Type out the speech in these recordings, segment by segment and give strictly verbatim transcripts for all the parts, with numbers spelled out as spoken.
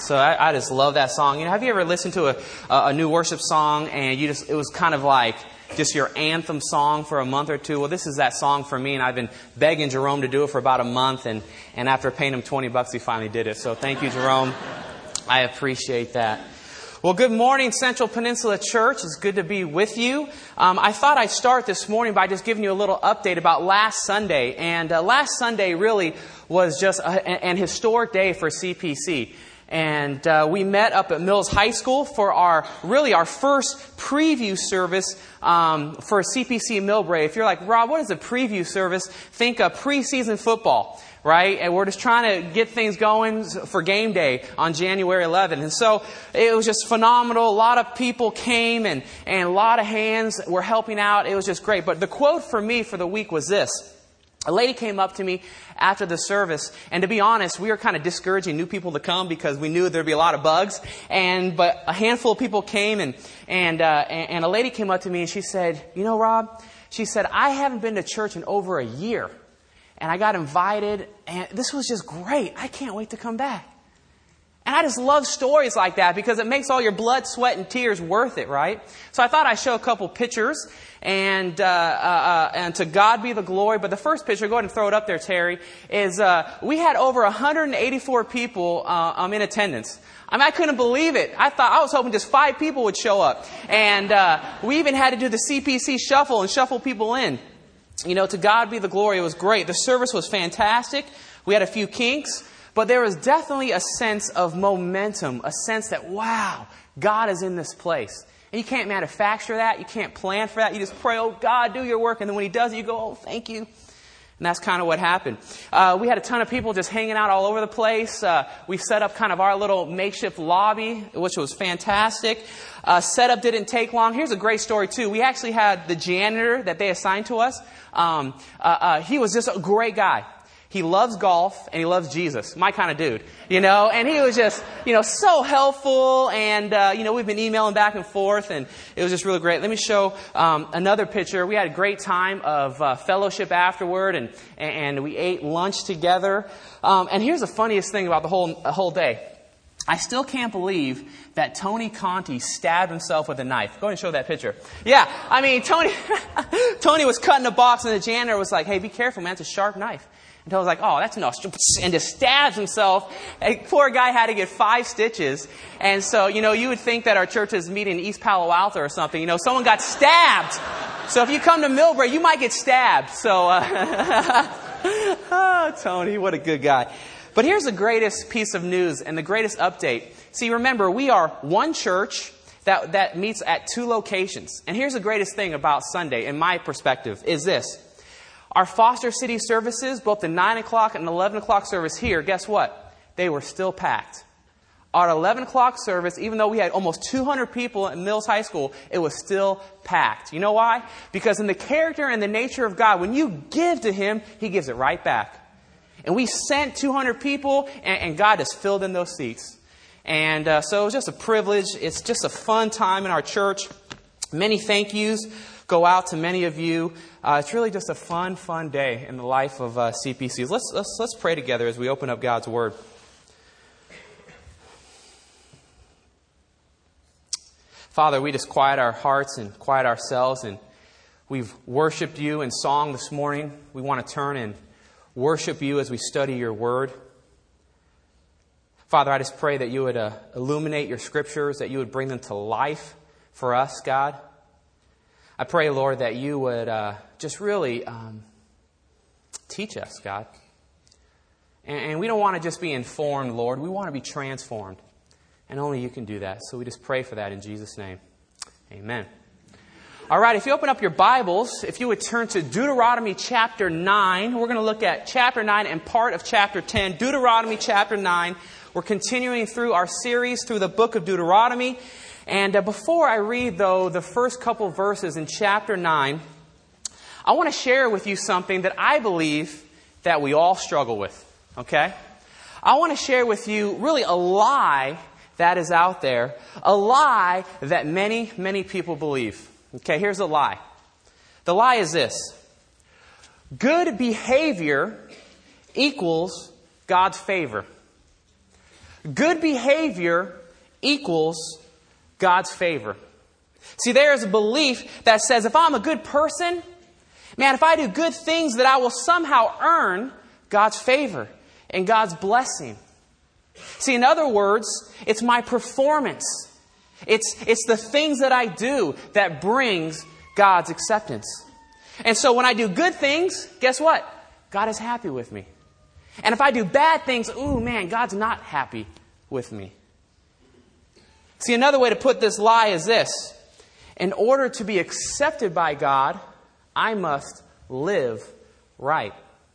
So I, I just love that song. You know, have you ever listened to a, a new worship song and you just, it was kind of like just your anthem song for a month or two? Well, this is that song for me, and I've been begging Jerome to do it for about a month, and, and after paying him twenty bucks, he finally did it. So thank you, Jerome. I appreciate that. Well, good morning, Central Peninsula Church. It's good to be with you. Um, I thought I'd start this morning by just giving you a little update about last Sunday. And uh, last Sunday really was just a, an historic day for C P C. And uh, we met up at Mills High School for our, really our first preview service um, for C P C Millbrae. If you're like, Rob, what is a preview service? Think of preseason football, right? And we're just trying to get things going for game day on January eleventh. And so it was just phenomenal. A lot of people came and, and a lot of hands were helping out. It was just great. But the quote for me for the week was this. A lady came up to me after the service, and to be honest, we were kind of discouraging new people to come because we knew there'd be a lot of bugs. And but a handful of people came, and and uh, and a lady came up to me and she said, "You know, Rob," she said, "I haven't been to church in over a year, and I got invited, and this was just great. I can't wait to come back." And I just love stories like that because it makes all your blood, sweat, and tears worth it, right? So I thought I'd show a couple pictures, and uh, uh, and to God be the glory. But the first picture, go ahead and throw it up there, Terry, is uh, we had over one hundred eighty-four people uh, um, in attendance. I mean, I couldn't believe it. I thought I was hoping just five people would show up, and uh, we even had to do the C P C shuffle and shuffle people in. You know, to God be the glory. It was great. The service was fantastic. We had a few kinks. But there was definitely a sense of momentum, a sense that, wow, God is in this place. And you can't manufacture that. You can't plan for that. You just pray, oh, God, do your work. And then when He does it, you go, oh, thank you. And that's kind of what happened. Uh, we had a ton of people just hanging out all over the place. Uh, we set up kind of our little makeshift lobby, which was fantastic. Uh, setup didn't take long. Here's a great story, too. We actually had the janitor that they assigned to us. Um, uh, uh, he was just a great guy. He loves golf and he loves Jesus. My kind of dude, you know, and he was just, you know, so helpful. And, uh, you know, we've been emailing back and forth and it was just really great. Let me show um, another picture. We had a great time of uh, fellowship afterward and, and we ate lunch together. Um, and here's the funniest thing about the whole, the whole day. I still can't believe that Tony Conti stabbed himself with a knife. Go ahead and show that picture. Yeah, I mean, Tony, Tony was cutting a box and the janitor was like, hey, be careful, man, it's a sharp knife. And I was like, oh, that's no, and just stabs himself. And poor guy had to get five stitches. And so, you know, you would think that our church is meeting in East Palo Alto or something. You know, someone got stabbed. So if you come to Millbrae, you might get stabbed. So, uh, oh, Tony, what a good guy. But here's the greatest piece of news and the greatest update. See, remember, we are one church that, that meets at two locations. And here's the greatest thing about Sunday, in my perspective, is this. Our Foster City services, both the nine o'clock and eleven o'clock service here, guess what? They were still packed. Our eleven o'clock service, even though we had almost two hundred people at Mills High School, it was still packed. You know why? Because in the character and the nature of God, when you give to Him, He gives it right back. And we sent two hundred people, and, and God has filled in those seats. And uh, so it was just a privilege. It's just a fun time in our church. Many thank yous go out to many of you. Uh, it's really just a fun, fun day in the life of uh, C P Cs. Let's, let's, let's pray together as we open up God's Word. Father, we just quiet our hearts and quiet ourselves, and we've worshiped You in song this morning. We want to turn and worship You as we study Your Word. Father, I just pray that You would uh, illuminate Your Scriptures, that You would bring them to life for us, God. I pray, Lord, that You would uh, just really um, teach us, God. And, and we don't want to just be informed, Lord. We want to be transformed. And only You can do that. So we just pray for that in Jesus' name. Amen. All right, if you open up your Bibles, if you would turn to Deuteronomy chapter nine. We're going to look at chapter nine and part of chapter ten. Deuteronomy chapter nine. We're continuing through our series through the book of Deuteronomy. And uh, before I read, though, the first couple verses in chapter nine, I want to share with you something that I believe that we all struggle with, okay? I want to share with you really a lie that is out there, a lie that many, many people believe. Okay, here's the lie. The lie is this. Good behavior equals God's favor. Good behavior equals God's favor. See, there is a belief that says if I'm a good person, man, if I do good things, that I will somehow earn God's favor and God's blessing. See, in other words, it's my performance. It's, it's the things that I do that brings God's acceptance. And so when I do good things, guess what? God is happy with me. And if I do bad things, ooh, man, God's not happy with me. See, another way to put this lie is this. In order to be accepted by God, I must live right.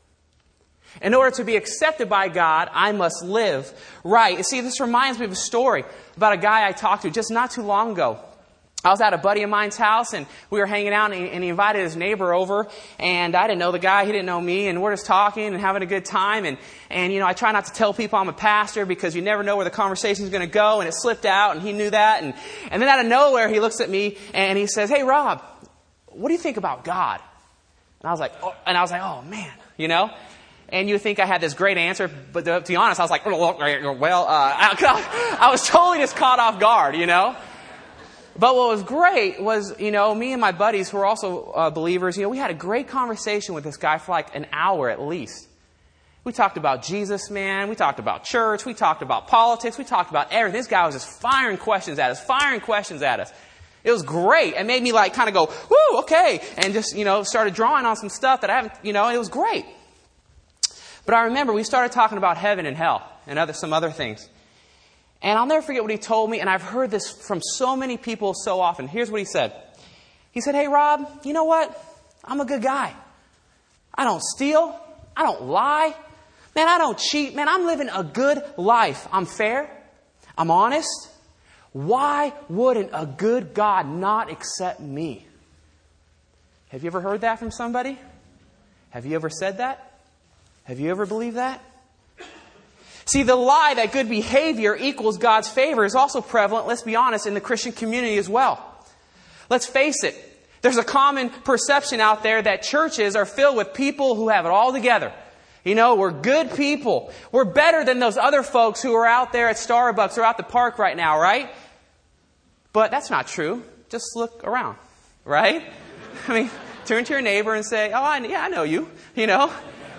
In order to be accepted by God, I must live right. You see, this reminds me of a story about a guy I talked to just not too long ago. I was at a buddy of mine's house, and we were hanging out, and he, and he invited his neighbor over, and I didn't know the guy, he didn't know me, and we're just talking and having a good time, and, and you know, I try not to tell people I'm a pastor because you never know where the conversation is going to go, and it slipped out, and he knew that, and, and then out of nowhere, he looks at me, and he says, "Hey, Rob, what do you think about God?" And I was like, oh, and I was like, oh, man, you know? And you think I had this great answer, but to, to be honest, I was like, well, uh, I, I was totally just caught off guard, you know? But what was great was, you know, me and my buddies who were also uh, believers, you know, we had a great conversation with this guy for like an hour at least. We talked about Jesus, man. We talked about church. We talked about politics. We talked about everything. This guy was just firing questions at us, firing questions at us. It was great. It made me like kind of go, woo, okay. And just, you know, started drawing on some stuff that I haven't, you know, it was great. But I remember we started talking about heaven and hell and other some other things. And I'll never forget what he told me, and I've heard this from so many people so often. Here's what he said. He said, "Hey, Rob, you know what? I'm a good guy. I don't steal. I don't lie. Man, I don't cheat. Man, I'm living a good life. I'm fair. I'm honest. Why wouldn't a good God not accept me?" Have you ever heard that from somebody? Have you ever said that? Have you ever believed that? See, the lie that good behavior equals God's favor is also prevalent, let's be honest, in the Christian community as well. Let's face it. There's a common perception out there that churches are filled with people who have it all together. You know, we're good people. We're better than those other folks who are out there at Starbucks or at the park right now, right? But that's not true. Just look around, right? I mean, turn to your neighbor and say, "Oh, I, yeah, I know you. You know,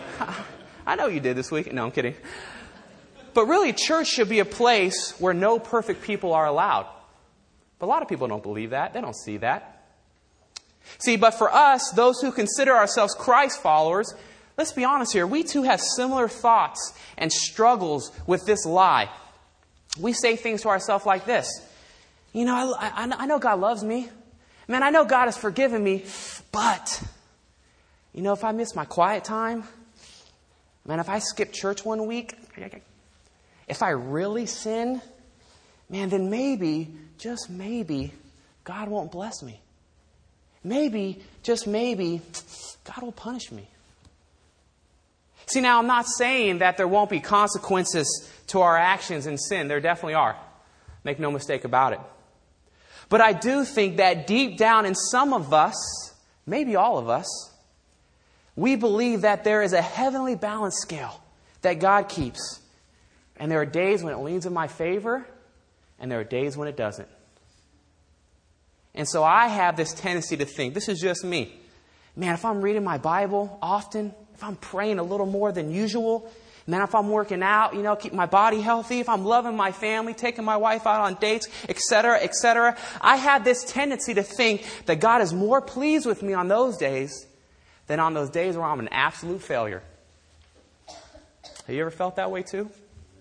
I know you did this week." No, I'm kidding. But really, church should be a place where no perfect people are allowed. But a lot of people don't believe that. They don't see that. See, but for us, those who consider ourselves Christ followers, let's be honest here, we too have similar thoughts and struggles with this lie. We say things to ourselves like this. You know, I, I, I know God loves me. Man, I know God has forgiven me. But, you know, if I miss my quiet time, man, if I skip church one week, if I really sin, man, then maybe, just maybe, God won't bless me. Maybe, just maybe, God will punish me. See, now I'm not saying that there won't be consequences to our actions in sin. There definitely are. Make no mistake about it. But I do think that deep down in some of us, maybe all of us, we believe that there is a heavenly balance scale that God keeps. And there are days when it leans in my favor, and there are days when it doesn't. And so I have this tendency to think, this is just me. Man, if I'm reading my Bible often, if I'm praying a little more than usual, man, if I'm working out, you know, keep my body healthy, if I'm loving my family, taking my wife out on dates, et cetera, et cetera, I have this tendency to think that God is more pleased with me on those days than on those days where I'm an absolute failure. Have you ever felt that way too?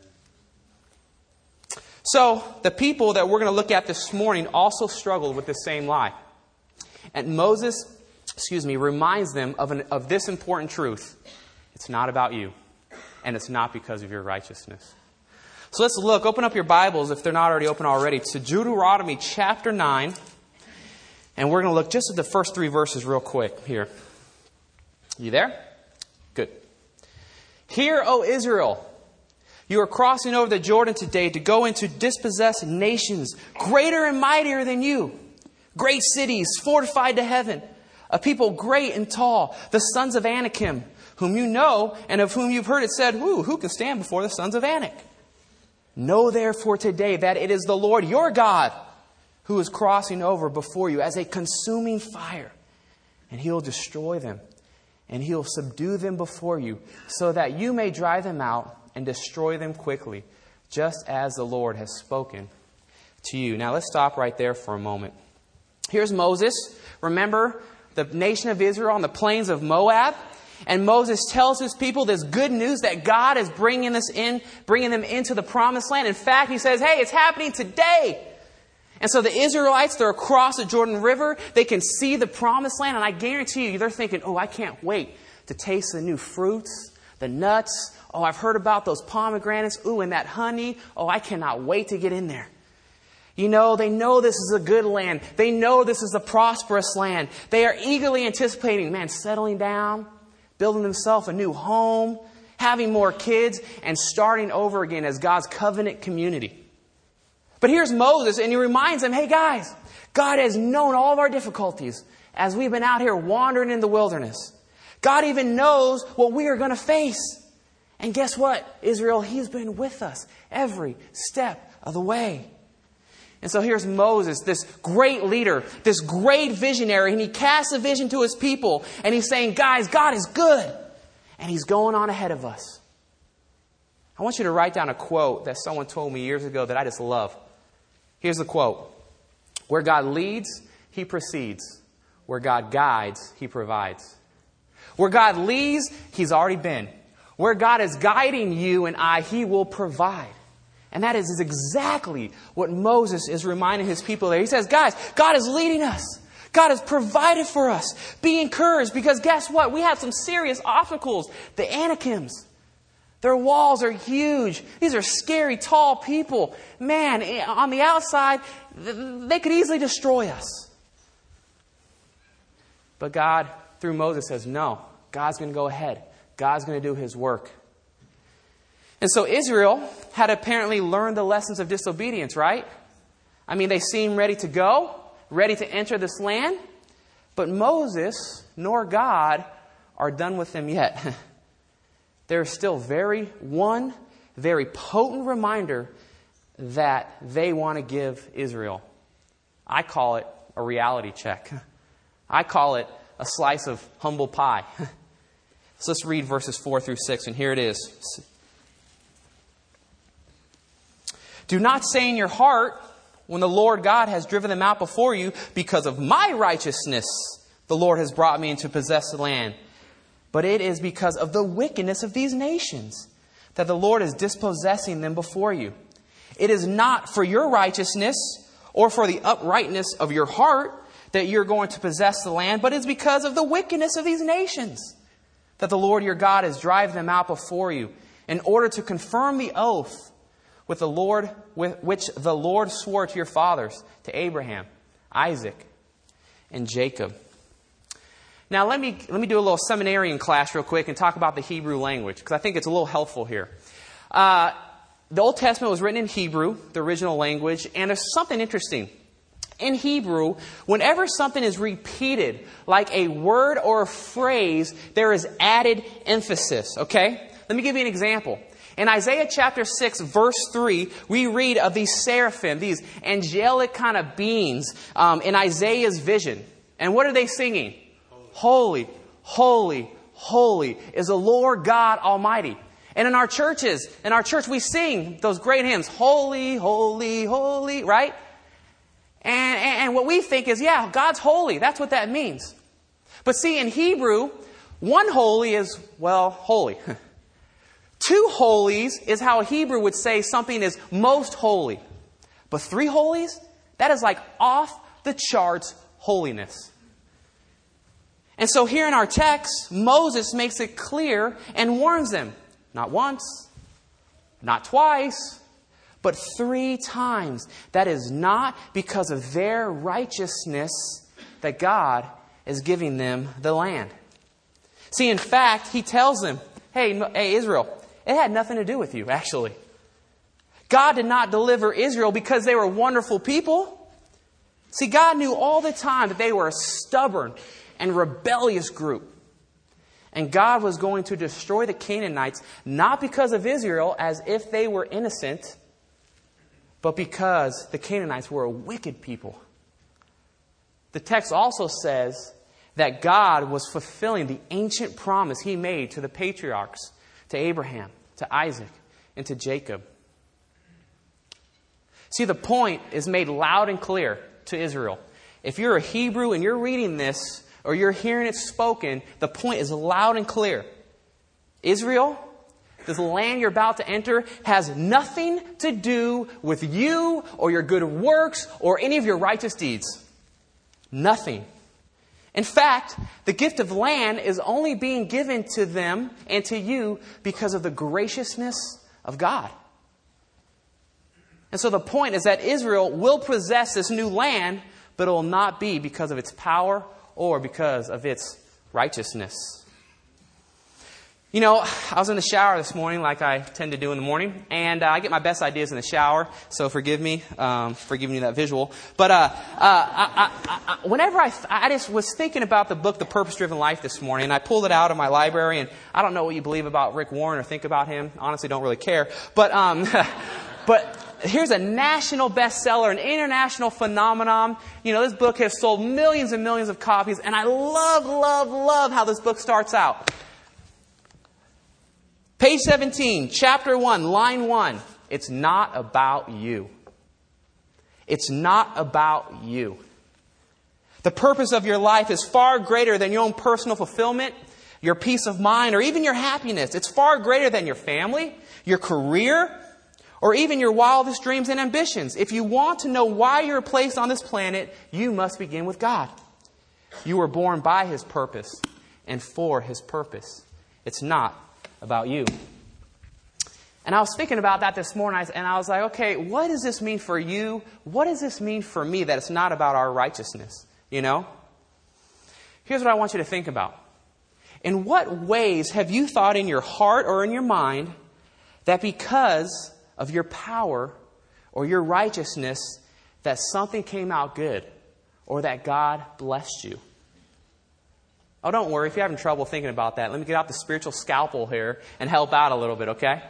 So, the people that we're going to look at this morning also struggled with the same lie. And Moses, excuse me, reminds them of, an, of this important truth. It's not about you. And it's not because of your righteousness. So let's look. Open up your Bibles, if they're not already open already, to Deuteronomy chapter nine. And we're going to look just at the first three verses real quick here. You there? Good. Hear, O Israel, you are crossing over the Jordan today to go into dispossess nations greater and mightier than you. Great cities, fortified to heaven. A people great and tall. The sons of Anakim, whom you know and of whom you've heard it said, Ooh, who can stand before the sons of Anak? Know therefore today that it is the Lord your God who is crossing over before you as a consuming fire. And He'll destroy them. And He'll subdue them before you so that you may drive them out and destroy them quickly, just as the Lord has spoken to you. Now let's stop right there for a moment. Here's Moses. Remember the nation of Israel on the plains of Moab? And Moses tells his people this good news that God is bringing this in, bringing them into the promised land. In fact, he says, hey, it's happening today. And so the Israelites, they're across the Jordan River. They can see the promised land. And I guarantee you, they're thinking, oh, I can't wait to taste the new fruits, the nuts. Oh, I've heard about those pomegranates. Ooh, and that honey. Oh, I cannot wait to get in there. You know, they know this is a good land. They know this is a prosperous land. They are eagerly anticipating, man, settling down, building themselves a new home, having more kids, and starting over again as God's covenant community. But here's Moses, and he reminds them, hey guys, God has known all of our difficulties as we've been out here wandering in the wilderness. God even knows what we are going to face. And guess what, Israel? He's been with us every step of the way. And so here's Moses, this great leader, this great visionary, and he casts a vision to his people. And he's saying, guys, God is good. And He's going on ahead of us. I want you to write down a quote that someone told me years ago that I just love. Here's the quote. Where God leads, He proceeds. Where God guides, He provides. Where God leads, He's already been. Where God is guiding you and I, He will provide. And that is exactly what Moses is reminding his people there. He says, guys, God is leading us. God has provided for us. Be encouraged because guess what? We have some serious obstacles. The Anakims. Their walls are huge. These are scary, tall people. Man, on the outside, they could easily destroy us. But God, through Moses, says, no, God's going to go ahead. God's going to do His work. And so Israel had apparently learned the lessons of disobedience, right? I mean, they seemed ready to go, ready to enter this land. But Moses nor God are done with them yet. There's still very one very potent reminder that they want to give Israel. I call it a reality check. I call it a slice of humble pie. So let's read verses four through six, and here it is. Do not say in your heart, when the Lord God has driven them out before you, because of my righteousness, the Lord has brought me in to possess the land. But it is because of the wickedness of these nations that the Lord is dispossessing them before you. It is not for your righteousness or for the uprightness of your heart that you're going to possess the land, but it's because of the wickedness of these nations that the Lord your God is driving them out before you in order to confirm the oath with the Lord, with which the Lord swore to your fathers, to Abraham, Isaac, and Jacob. Now let me let me do a little seminarian class real quick and talk about the Hebrew language, because I think it's a little helpful here. Uh, the Old Testament was written in Hebrew, the original language, and there's something interesting. In Hebrew, whenever something is repeated, like a word or a phrase, there is added emphasis, okay? Let me give you an example. In Isaiah chapter six, verse three, we read of these seraphim, these angelic kind of beings um, in Isaiah's vision. And what are they singing? Holy, holy, holy is the Lord God Almighty. And in our churches, in our church, we sing those great hymns, holy, holy, holy, right? And, and what we think is, yeah, God's holy. That's what that means. But see, in Hebrew, one holy is, well, holy. Two holies is how a Hebrew would say something is most holy. But three holies, that is like off the charts holiness. And so here in our text, Moses makes it clear and warns them. Not once, not twice, but three times. That is not because of their righteousness that God is giving them the land. See, in fact, He tells them, hey, hey, Israel, it had nothing to do with you, actually. God did not deliver Israel because they were wonderful people. See, God knew all the time that they were a stubborn and rebellious group. And God was going to destroy the Canaanites, not because of Israel, as if they were innocent, but because the Canaanites were a wicked people. The text also says that God was fulfilling the ancient promise He made to the patriarchs, to Abraham, to Isaac, and to Jacob. See, the point is made loud and clear to Israel. If you're a Hebrew and you're reading this, or you're hearing it spoken, the point is loud and clear. Israel, this land you're about to enter has nothing to do with you or your good works or any of your righteous deeds. Nothing. In fact, the gift of land is only being given to them and to you because of the graciousness of God. And so the point is that Israel will possess this new land, but it will not be because of its power or because of its righteousness. You know, I was in the shower this morning like I tend to do in the morning, and uh, I get my best ideas in the shower, so forgive me um, for giving you that visual. But uh, uh, I, I, I, whenever I, I just was thinking about the book, The Purpose-Driven Life, this morning, and I pulled it out of my library, and I don't know what you believe about Rick Warren or think about him. Honestly, don't really care. But, um, but here's a national bestseller, an international phenomenon. You know, this book has sold millions and millions of copies, and I love, love, love how this book starts out. Page seventeen, chapter one, line one. It's not about you. It's not about you. The purpose of your life is far greater than your own personal fulfillment, your peace of mind, or even your happiness. It's far greater than your family, your career, or even your wildest dreams and ambitions. If you want to know why you're placed on this planet, you must begin with God. You were born by His purpose and for His purpose. It's not about you. And I was thinking about that this morning, and I was like, okay, what does this mean for you? What does this mean for me that it's not about our righteousness? You know? Here's what I want you to think about. In what ways have you thought in your heart or in your mind that because of your power or your righteousness that something came out good or that God blessed you? Oh, don't worry. If you're having trouble thinking about that, let me get out the spiritual scalpel here and help out a little bit, okay?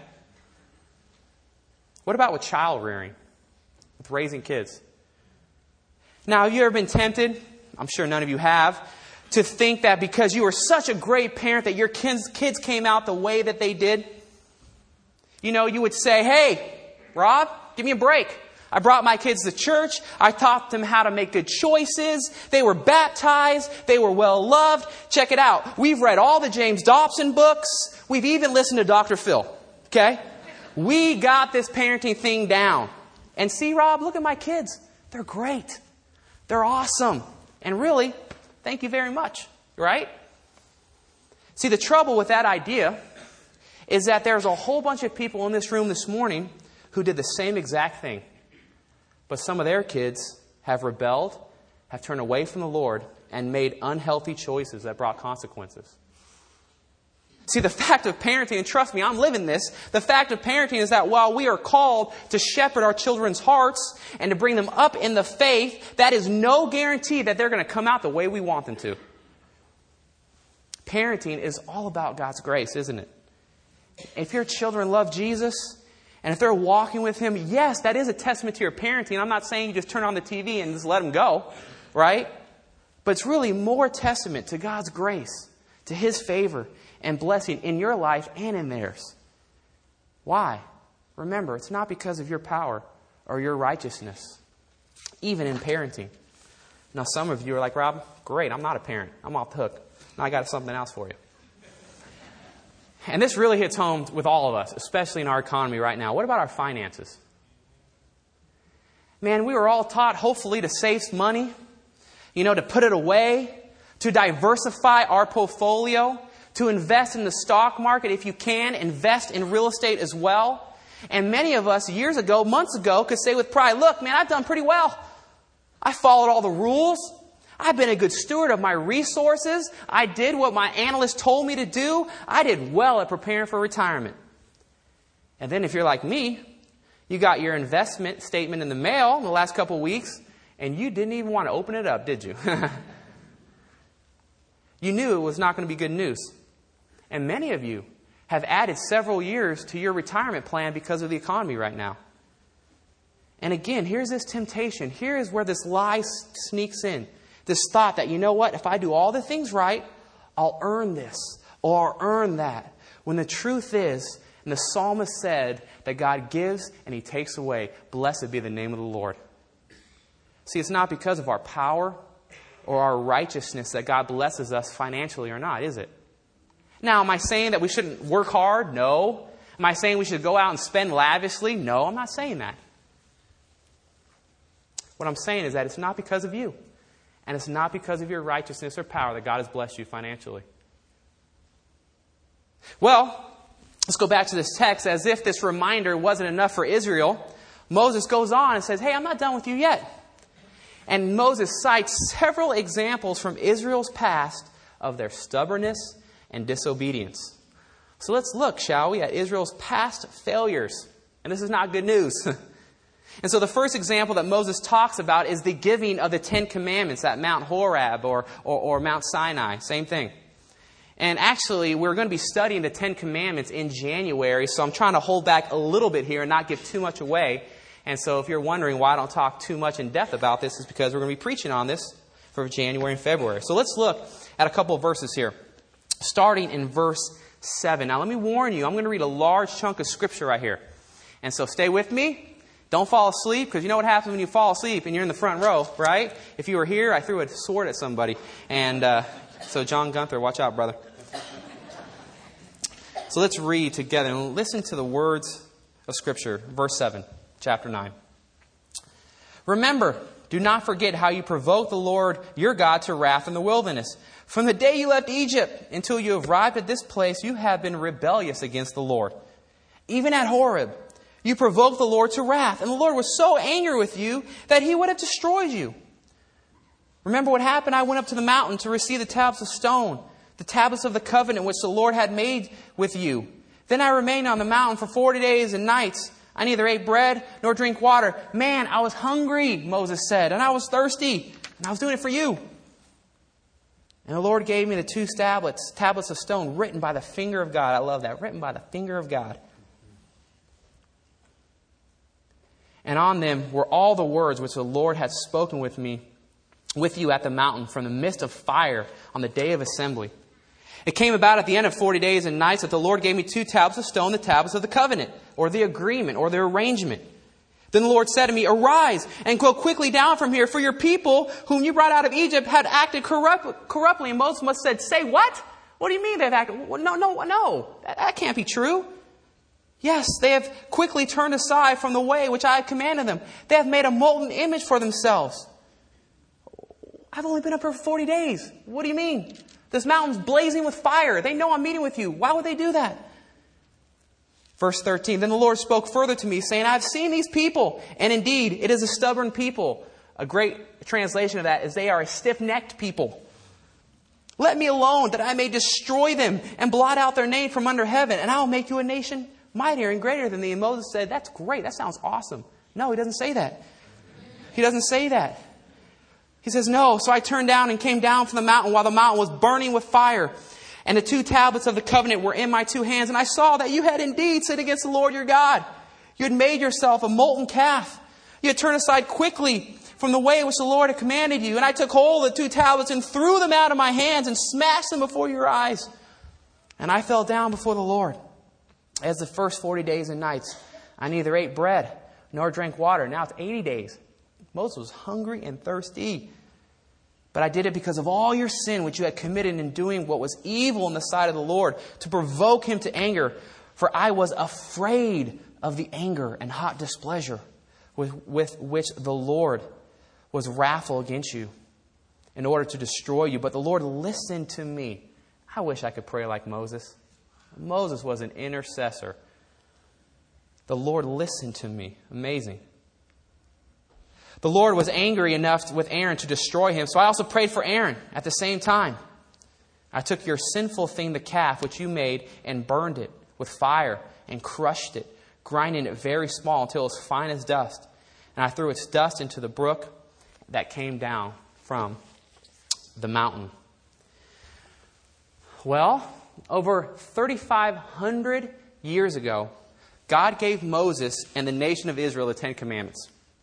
What about with child rearing? With raising kids? Now, have you ever been tempted? I'm sure none of you have. To think that because you were such a great parent that your kids, kids came out the way that they did? You know, you would say, hey, Rob, give me a break. I brought my kids to church. I taught them how to make good choices. They were baptized. They were well loved. Check it out. We've read all the James Dobson books. We've even listened to Doctor Phil. Okay? We got this parenting thing down. And see, Rob, look at my kids. They're great. They're awesome. And really, thank you very much. Right? See, the trouble with that idea is that there's a whole bunch of people in this room this morning who did the same exact thing. But some of their kids have rebelled, have turned away from the Lord, and made unhealthy choices that brought consequences. See, the fact of parenting, and trust me, I'm living this, the fact of parenting is that while we are called to shepherd our children's hearts and to bring them up in the faith, that is no guarantee that they're going to come out the way we want them to. Parenting is all about God's grace, isn't it? If your children love Jesus, and if they're walking with Him, yes, that is a testament to your parenting. I'm not saying you just turn on the T V and just let them go, right? But it's really more testament to God's grace, to His favor and blessing in your life and in theirs. Why? Remember, it's not because of your power or your righteousness, even in parenting. Now, some of you are like, Rob, great, I'm not a parent. I'm off the hook. Now I got something else for you. And this really hits home with all of us, especially in our economy right now. What about our finances? Man, we were all taught, hopefully, to save money, you know, to put it away, to diversify our portfolio, to invest in the stock market. If you can, invest in real estate as well. And many of us, years ago, months ago, could say with pride, look, man, I've done pretty well. I followed all the rules. I've been a good steward of my resources. I did what my analyst told me to do. I did well at preparing for retirement. And then if you're like me, you got your investment statement in the mail in the last couple of weeks, and you didn't even want to open it up, did you? You knew it was not going to be good news. And many of you have added several years to your retirement plan because of the economy right now. And again, here's this temptation. Here is where this lie sneaks in. This thought that, you know what, if I do all the things right, I'll earn this or I'll earn that. When the truth is, and the psalmist said that God gives and He takes away. Blessed be the name of the Lord. See, it's not because of our power or our righteousness that God blesses us financially or not, is it? Now, am I saying that we shouldn't work hard? No. Am I saying we should go out and spend lavishly? No, I'm not saying that. What I'm saying is that it's not because of you. And it's not because of your righteousness or power that God has blessed you financially. Well, let's go back to this text. As if this reminder wasn't enough for Israel, Moses goes on and says, hey, I'm not done with you yet. And Moses cites several examples from Israel's past of their stubbornness and disobedience. So let's look, shall we, at Israel's past failures. And this is not good news. And so the first example that Moses talks about is the giving of the Ten Commandments at Mount Horeb or, or, or Mount Sinai. Same thing. And actually, we're going to be studying the Ten Commandments in January, so I'm trying to hold back a little bit here and not give too much away. And so if you're wondering why I don't talk too much in depth about this, is because we're going to be preaching on this for January and February. So let's look at a couple of verses here, starting in verse seven. Now let me warn you, I'm going to read a large chunk of Scripture right here. And so stay with me. Don't fall asleep, because you know what happens when you fall asleep and you're in the front row, right? If you were here, I threw a sword at somebody. And uh, so John Gunther, watch out, brother. So let's read together and listen to the words of Scripture. Verse seven, chapter nine. Remember, do not forget how you provoked the Lord your God to wrath in the wilderness. From the day you left Egypt until you arrived at this place, you have been rebellious against the Lord. Even at Horeb, you provoked the Lord to wrath, and the Lord was so angry with you that He would have destroyed you. Remember what happened? I went up to the mountain to receive the tablets of stone, the tablets of the covenant which the Lord had made with you. Then I remained on the mountain for forty days and nights. I neither ate bread nor drank water. Man, I was hungry, Moses said, and I was thirsty, and I was doing it for you. And the Lord gave me the two tablets, tablets of stone written by the finger of God. I love that, written by the finger of God. And on them were all the words which the Lord had spoken with me, with you at the mountain from the midst of fire on the day of assembly. It came about at the end of forty days and nights that the Lord gave me two tablets of stone, the tablets of the covenant, or the agreement, or the arrangement. Then the Lord said to me, arise and go quickly down from here, for your people whom you brought out of Egypt had acted corrupt, corruptly. And Moses must have said, say what? What do you mean they've acted? Well, no, no, no. That, that can't be true. Yes, they have quickly turned aside from the way which I have commanded them. They have made a molten image for themselves. I've only been up here for forty days. What do you mean? This mountain's blazing with fire. They know I'm meeting with you. Why would they do that? Verse thirteen, then the Lord spoke further to me, saying, I've seen these people, and indeed it is a stubborn people. A great translation of that is they are a stiff-necked people. Let me alone, that I may destroy them and blot out their name from under heaven, and I will make you a nation mightier and greater than thee. And Moses said, that's great. That sounds awesome. No, he doesn't say that. He doesn't say that. He says, no. So I turned down and came down from the mountain while the mountain was burning with fire. And the two tablets of the covenant were in my two hands. And I saw that you had indeed sinned against the Lord your God. You had made yourself a molten calf. You had turned aside quickly from the way which the Lord had commanded you. And I took hold of the two tablets and threw them out of my hands and smashed them before your eyes. And I fell down before the Lord. As the first forty days and nights, I neither ate bread nor drank water. Now it's eighty days. Moses was hungry and thirsty. But I did it because of all your sin which you had committed in doing what was evil in the sight of the Lord, to provoke Him to anger. For I was afraid of the anger and hot displeasure with, with which the Lord was wrathful against you, in order to destroy you. But the Lord listened to me. I wish I could pray like Moses. Moses was an intercessor. The Lord listened to me. Amazing. The Lord was angry enough with Aaron to destroy him. So I also prayed for Aaron at the same time. I took your sinful thing, the calf, which you made, and burned it with fire and crushed it, grinding it very small until it was fine as dust. And I threw its dust into the brook that came down from the mountain. Well, over thirty-five hundred years ago, God gave Moses and the nation of Israel the Ten Commandments.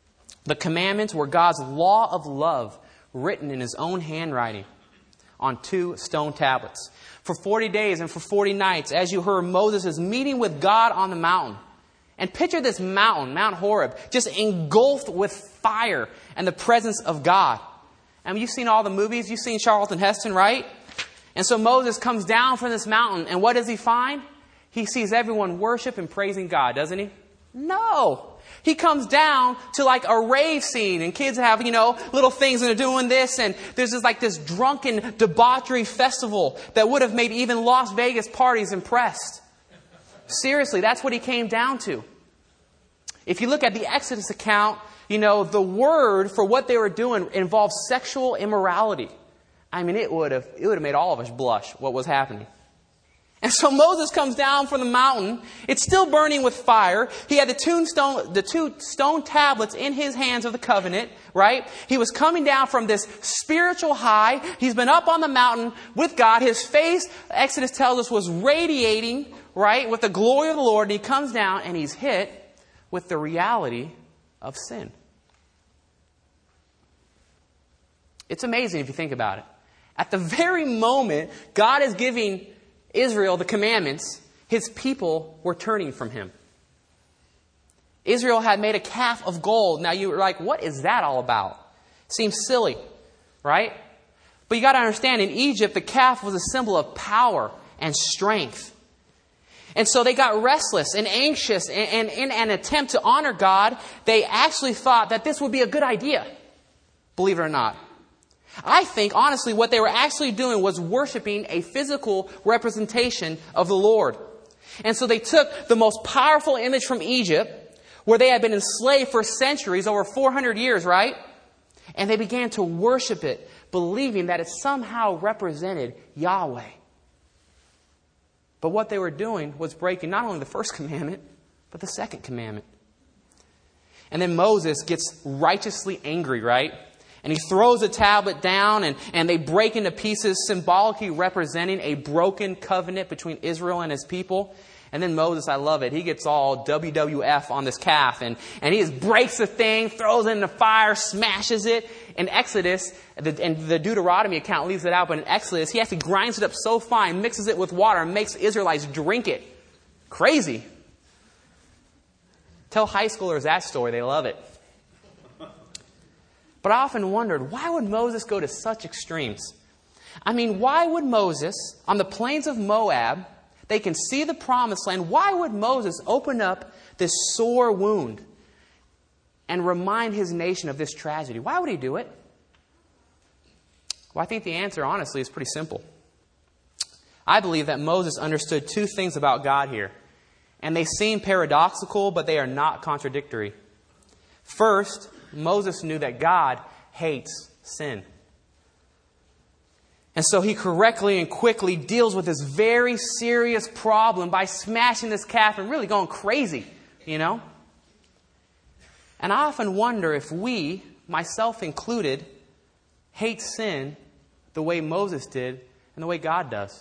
The commandments were God's law of love written in his own handwriting on two stone tablets. For forty days and for forty nights, as you heard, Moses is meeting with God on the mountain. And picture this mountain, Mount Horeb, just engulfed with fire and the presence of God. I mean, you've seen all the movies. You've seen Charlton Heston, right? And so Moses comes down from this mountain, and what does he find? He sees everyone worship and praising God, doesn't he? No. He comes down to like a rave scene, and kids have, you know, little things and they're doing this, and there's this like this drunken debauchery festival that would have made even Las Vegas parties impressed. Seriously, that's what he came down to. If you look at the Exodus account, you know, the word for what they were doing involved sexual immorality. I mean, it would have, it would have made all of us blush what was happening. And so Moses comes down from the mountain. It's still burning with fire. He had the two stone, the two stone tablets in his hands of the covenant, right? He was coming down from this spiritual high. He's been up on the mountain with God. His face, Exodus tells us, was radiating, right, with the glory of the Lord. And he comes down and he's hit with the reality of sin. It's amazing if you think about it. At the very moment God is giving Israel the commandments, his people were turning from him. Israel had made a calf of gold. Now you were like, what is that all about? Seems silly, right? But you got to understand, in Egypt, the calf was a symbol of power and strength. And so they got restless and anxious, and, and in an attempt to honor God, they actually thought that this would be a good idea. Believe it or not. I think, honestly, what they were actually doing was worshiping a physical representation of the Lord. And so they took the most powerful image from Egypt, where they had been enslaved for centuries, over four hundred years, right? And they began to worship it, believing that it somehow represented Yahweh. But what they were doing was breaking not only the first commandment, but the second commandment. And then Moses gets righteously angry, right? And he throws a tablet down, and, and they break into pieces, symbolically representing a broken covenant between Israel and his people. And then Moses, I love it, he gets all W W F on this calf, and, and he just breaks the thing, throws it in the fire, smashes it. In Exodus, the, and the Deuteronomy account leaves it out, but in Exodus, he actually grinds it up so fine, mixes it with water, and makes Israelites drink it. Crazy. Tell high schoolers that story, they love it. But I often wondered, why would Moses go to such extremes? I mean, why would Moses, on the plains of Moab, they can see the promised land, why would Moses open up this sore wound and remind his nation of this tragedy? Why would he do it? Well, I think the answer, honestly, is pretty simple. I believe that Moses understood two things about God here. And they seem paradoxical, but they are not contradictory. First, Moses knew that God hates sin. And so he correctly and quickly deals with this very serious problem by smashing this calf and really going crazy, you know? And I often wonder if we, myself included, hate sin the way Moses did and the way God does.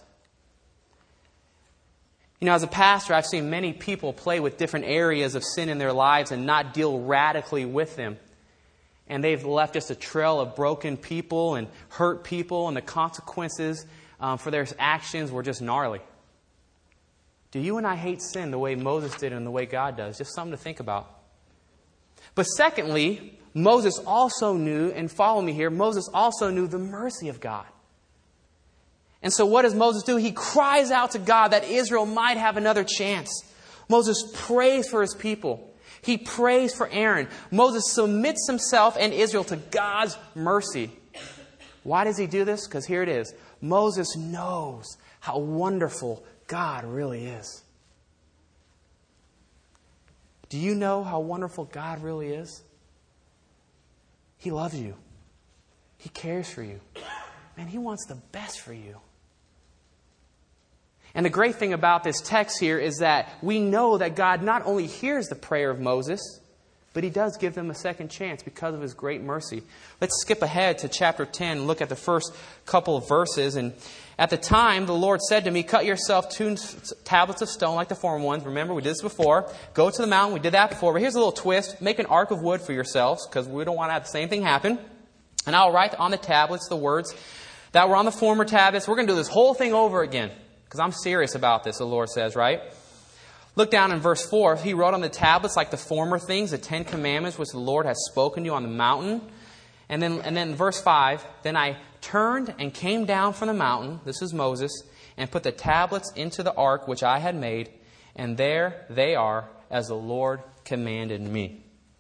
You know, as a pastor, I've seen many people play with different areas of sin in their lives and not deal radically with them. And they've left just a trail of broken people and hurt people, and the consequences um, for their actions were just gnarly. Do you and I hate sin the way Moses did and the way God does? Just something to think about. But secondly, Moses also knew, and follow me here, Moses also knew the mercy of God. And so what does Moses do? He cries out to God that Israel might have another chance. Moses prays for his people. He prays for Aaron. Moses submits himself and Israel to God's mercy. Why does he do this? Because here it is. Moses knows how wonderful God really is. Do you know how wonderful God really is? He loves you. He cares for you. Man, He wants the best for you. And the great thing about this text here is that we know that God not only hears the prayer of Moses, But He does give them a second chance because of His great mercy. Let's skip ahead to chapter ten and look at the first couple of verses. And at the time, the Lord said to me, cut yourself two tablets of stone like the former ones. Remember, we did this before. Go to the mountain. We did that before. But here's a little twist. Make an ark of wood for yourselves, because we don't want to have the same thing happen. And I'll write on the tablets the words that were on the former tablets. We're going to do this whole thing over again, because I'm serious about this, the Lord says, right? Look down in verse four. He wrote on the tablets like the former things, the Ten Commandments, which the Lord has spoken to you on the mountain. And then, and then verse five, then I turned and came down from the mountain, this is Moses, and put the tablets into the ark which I had made, and there they are, as the Lord commanded me.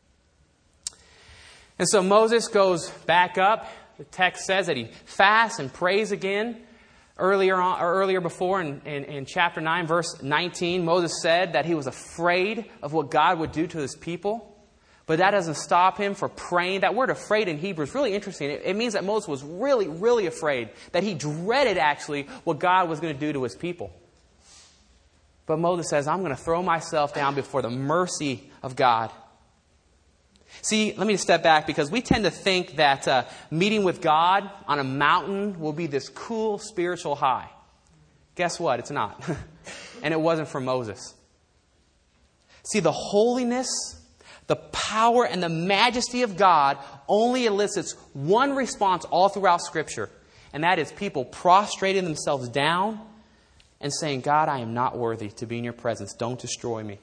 And so Moses goes back up. The text says that he fasts and prays again. Earlier on, or earlier before in, in, in chapter nine, verse nineteen, Moses said that he was afraid of what God would do to His people. But that doesn't stop him from praying. That word afraid in Hebrew is really interesting. It, it means that Moses was really, really afraid. That he dreaded, actually, what God was going to do to His people. But Moses says, I'm going to throw myself down before the mercy of God. See, let me just step back, because we tend to think that uh, meeting with God on a mountain will be this cool spiritual high. Guess what? It's not. And it wasn't for Moses. See, the holiness, the power, and the majesty of God only elicits one response all throughout Scripture. And that is people prostrating themselves down and saying, God, I am not worthy to be in your presence. Don't destroy me.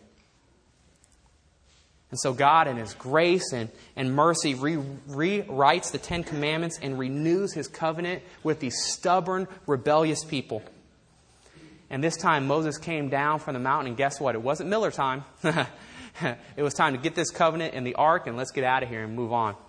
And so God, in His grace and, and mercy, re- rewrites the Ten Commandments and renews His covenant with these stubborn, rebellious people. And this time Moses came down from the mountain, and guess what? It wasn't Miller time. It was time to get this covenant in the ark, and let's get out of here and move on.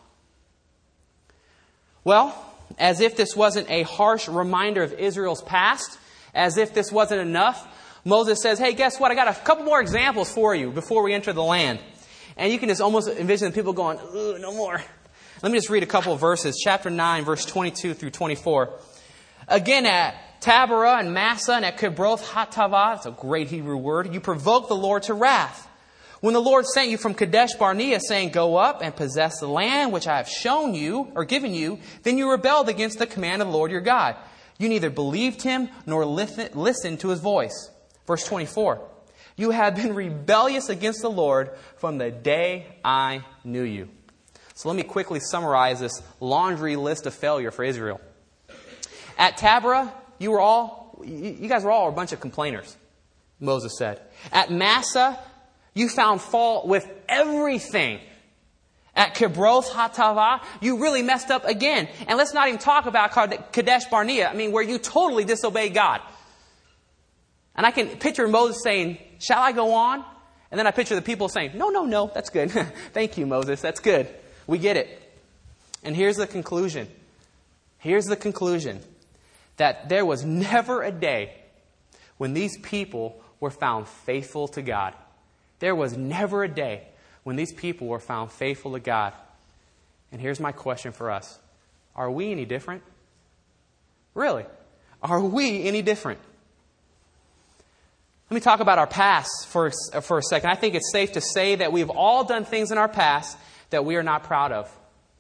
Well, as if this wasn't a harsh reminder of Israel's past, as if this wasn't enough, Moses says, hey, guess what? I got a couple more examples for you before we enter the land. And you can just almost envision the people going, ooh, no more. Let me just read a couple of verses. Chapter nine, verse twenty-two through twenty-four. Again, at Taberah and Massa and at Kibroth Hattaavah, it's a great Hebrew word, you provoked the Lord to wrath. When the Lord sent you from Kadesh Barnea, saying, go up and possess the land which I have shown you, or given you, then you rebelled against the command of the Lord your God. You neither believed Him nor listened to His voice. Verse twenty-four. You have been rebellious against the Lord from the day I knew you. So let me quickly summarize this laundry list of failure for Israel. At Taberah, you were all, you guys were all a bunch of complainers, Moses said. At Massa, you found fault with everything. At Kibroth Hattaavah, you really messed up again. And let's not even talk about Kadesh Barnea, I mean, where you totally disobeyed God. And I can picture Moses saying, shall I go on? And then I picture the people saying, no, no, no, that's good. Thank you, Moses, that's good. We get it. And here's the conclusion. Here's the conclusion. That there was never a day when these people were found faithful to God. There was never a day when these people were found faithful to God. And here's my question for us. Are we any different? Really? Are we any different? Let me talk about our past for, for a second. I think it's safe to say that we've all done things in our past that we are not proud of.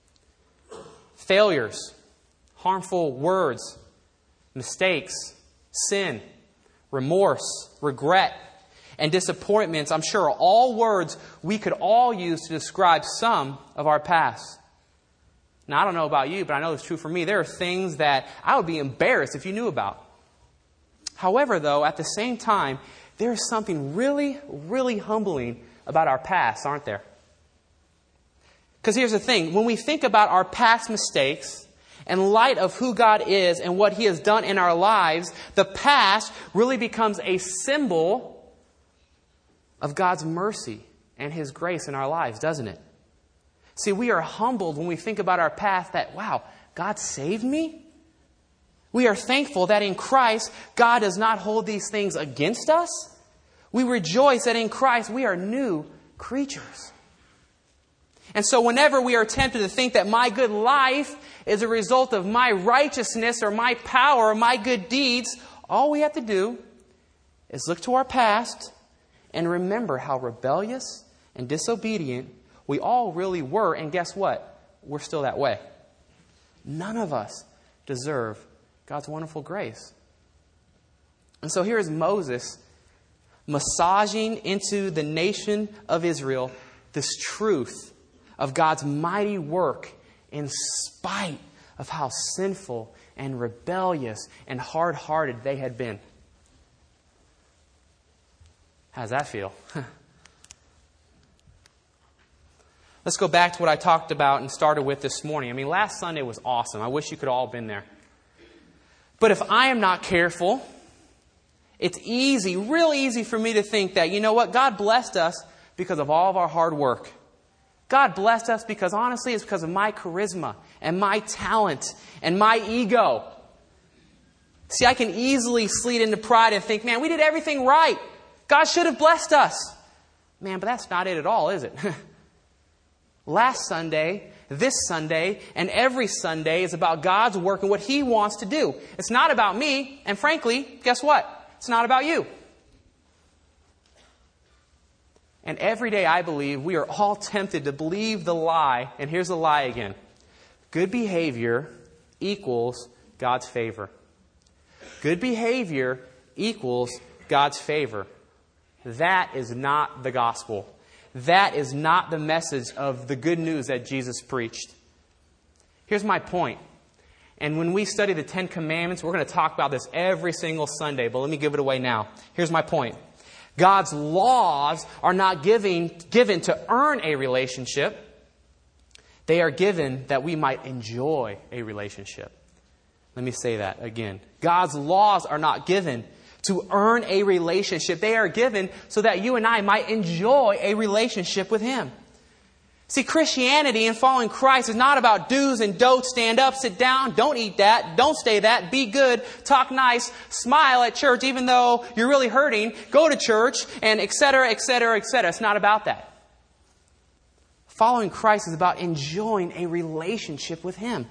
Failures, harmful words, mistakes, sin, remorse, regret, and disappointments, I'm sure, are all words we could all use to describe some of our past. Now, I don't know about you, but I know it's true for me. There are things that I would be embarrassed if you knew about. However, though, at the same time, there is something really, really humbling about our past, aren't there? Because here's the thing. When we think about our past mistakes, in light of who God is and what He has done in our lives, the past really becomes a symbol of God's mercy and His grace in our lives, doesn't it? See, we are humbled when we think about our past that, wow, God saved me? We are thankful that in Christ, God does not hold these things against us. We rejoice that in Christ, we are new creatures. And so whenever we are tempted to think that my good life is a result of my righteousness or my power or my good deeds, all we have to do is look to our past and remember how rebellious and disobedient We all really were, and guess what? We're still that way. None of us deserve God's wonderful grace. And so here is Moses massaging into the nation of Israel this truth of God's mighty work in spite of how sinful and rebellious and hard-hearted they had been. How does that feel? Let's go back to what I talked about and started with this morning. I mean, last Sunday was awesome. I wish you could all have been there. But if I am not careful, it's easy, real easy for me to think that, you know what, God blessed us because of all of our hard work. God blessed us because, honestly, it's because of my charisma and my talent and my ego. See, I can easily slide into pride and think, man, we did everything right. God should have blessed us. Man, but that's not it at all, is it? Last Sunday, this Sunday, and every Sunday is about God's work and what He wants to do. It's not about me, and frankly, guess what? It's not about you. And every day, I believe, we are all tempted to believe the lie, and here's the lie again. Good behavior equals God's favor. Good behavior equals God's favor. That is not the gospel. That is not the message of the good news that Jesus preached. Here's my point. And when we study the Ten Commandments, we're going to talk about this every single Sunday, but let me give it away now. Here's my point. God's laws are not giving, given to earn a relationship. They are given that we might enjoy a relationship. Let me say that again. God's laws are not given to earn a relationship. They are given so that you and I might enjoy a relationship with Him. See, Christianity and following Christ is not about do's and don'ts. Stand up, sit down, don't eat that, don't stay that, be good, talk nice, smile at church even though you're really hurting, go to church, and et cetera, et cetera, et cetera. It's not about that. Following Christ is about enjoying a relationship with Him.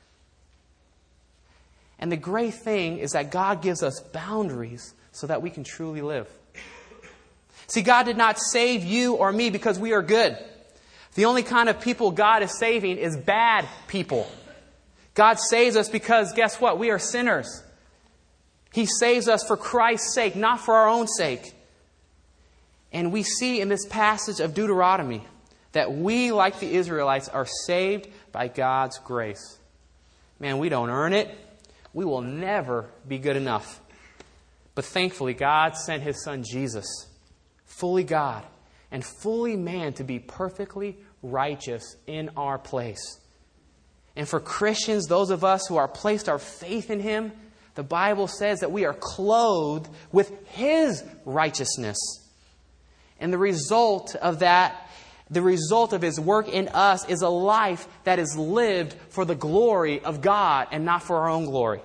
And the great thing is that God gives us boundaries so that we can truly live. See, God did not save you or me because we are good. The only kind of people God is saving is bad people. God saves us because, guess what? We are sinners. He saves us for Christ's sake, not for our own sake. And we see in this passage of Deuteronomy that we, like the Israelites, are saved by God's grace. Man, we don't earn it. We will never be good enough. But thankfully, God sent His Son Jesus, fully God and fully man, to be perfectly righteous in our place. And for Christians, those of us who are placed our faith in Him, the Bible says that we are clothed with His righteousness. And the result of that, the result of His work in us is a life that is lived for the glory of God and not for our own glory.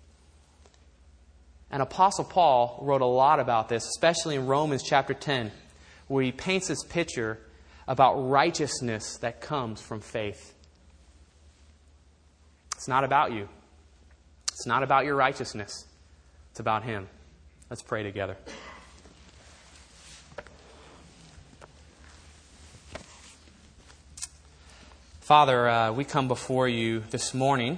And Apostle Paul wrote a lot about this, especially in Romans chapter ten, where he paints this picture about righteousness that comes from faith. It's not about you. It's not about your righteousness. It's about Him. Let's pray together. Father, uh, we come before You this morning,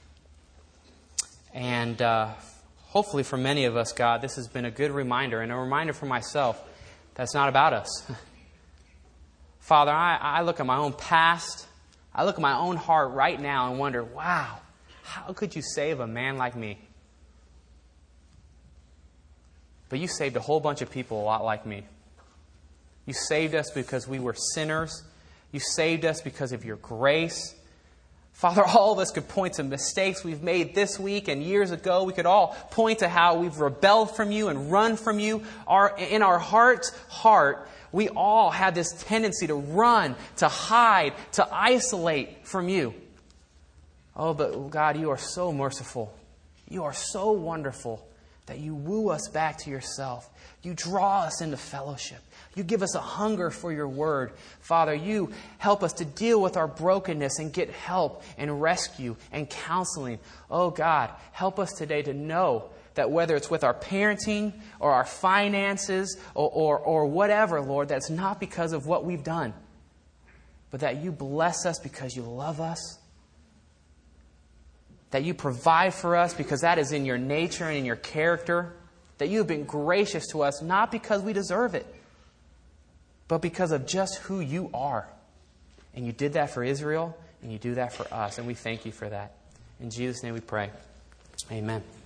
and uh, hopefully for many of us, God, this has been a good reminder, and a reminder for myself that it's not about us. Father, I, I look at my own past, I look at my own heart right now and wonder, wow, how could You save a man like me? But You saved a whole bunch of people a lot like me. You saved us because we were sinners. You saved us because of Your grace. Father, all of us could point to mistakes we've made this week and years ago. We could all point to how we've rebelled from You and run from You. Our, in our heart's heart, we all had this tendency to run, to hide, to isolate from You. Oh, but God, You are so merciful. You are so wonderful that You woo us back to Yourself. You draw us into fellowship. You give us a hunger for Your word. Father, You help us to deal with our brokenness and get help and rescue and counseling. Oh God, help us today to know that whether it's with our parenting or our finances or, or, or whatever, Lord, that's not because of what we've done. but that you bless us because you love us. That you provide for us because that is in your nature and in your character. That you have been gracious to us, not because we deserve it, but because of just who you are. And you did that for Israel, and you do that for us, and we thank you for that. In Jesus' name we pray. Amen.